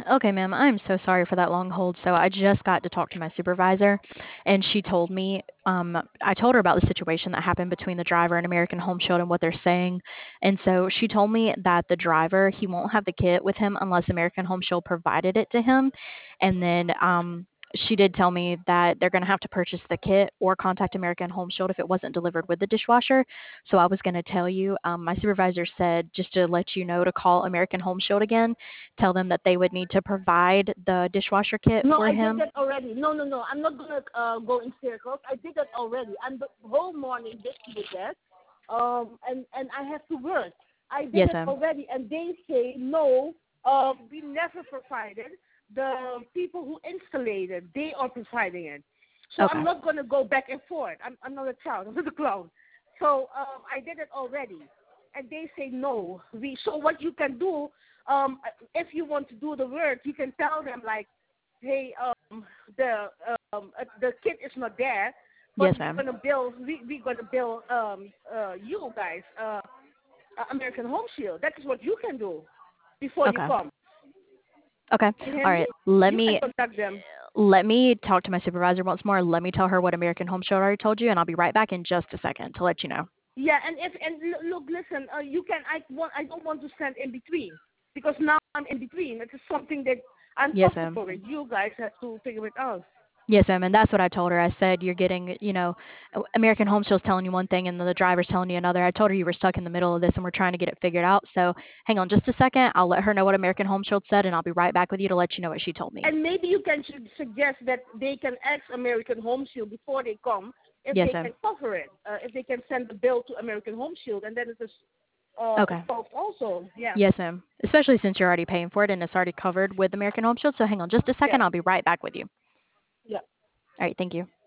Okay, ma'am, I'm so sorry for that long hold. So I just got to talk to my supervisor, and she told me, I told her about the situation that happened between the driver and American Home Shield and what they're saying. And so she told me that the driver, he won't have the kit with him unless American Home Shield provided it to him. And then she did tell me that they're going to have to purchase the kit or contact American Home Shield if it wasn't delivered with the dishwasher. So I was going to tell you, my supervisor said just to let you know to call American Home Shield again, tell them that they would need to provide the dishwasher kit No, for I did him. that already. No, no, no. I'm not gonna go in circles. I did that already. I'm the whole morning busy with that. And I have to work. I did Yes, it ma'am. already, and they say no. We never provided. The people who installed it, they are providing it. So I'm Okay. not gonna go back and forth. I'm not a child. I'm not a clown. So I did it already, and they say no. So what you can do, if you want to do the work, you can tell them like, hey, the the kit is not there, but Yes, ma'am. we're gonna bill you guys American Home Shield. That is what you can do before you Okay. come. Okay. You hear All me? right. Let You can me contact them. let me talk to my supervisor once more. Let me tell her what American Home Shield already told you, and I'll be right back in just a second to let you know. Yeah, look, listen. You can. I don't want to stand in between because now I'm in between. It is something that I'm Yes, talking ma'am. for it. You guys have to figure it out. Yes, ma'am. And that's what I told her. I said you're getting, American Home Shield's telling you one thing and then the driver's telling you another. I told her you were stuck in the middle of this and we're trying to get it figured out. So hang on just a second. I'll let her know what American Home Shield said and I'll be right back with you to let you know what she told me. And maybe you can suggest that they can ask American Home Shield before they come if Yes, they ma'am. can cover it, if they can send the bill to American Home Shield, and then it is Okay. solved also. Yeah. Yes, ma'am. Especially since you're already paying for it and it's already covered with American Home Shield. So hang on just a second. Yes. I'll be right back with you. Yeah. All right. Thank you.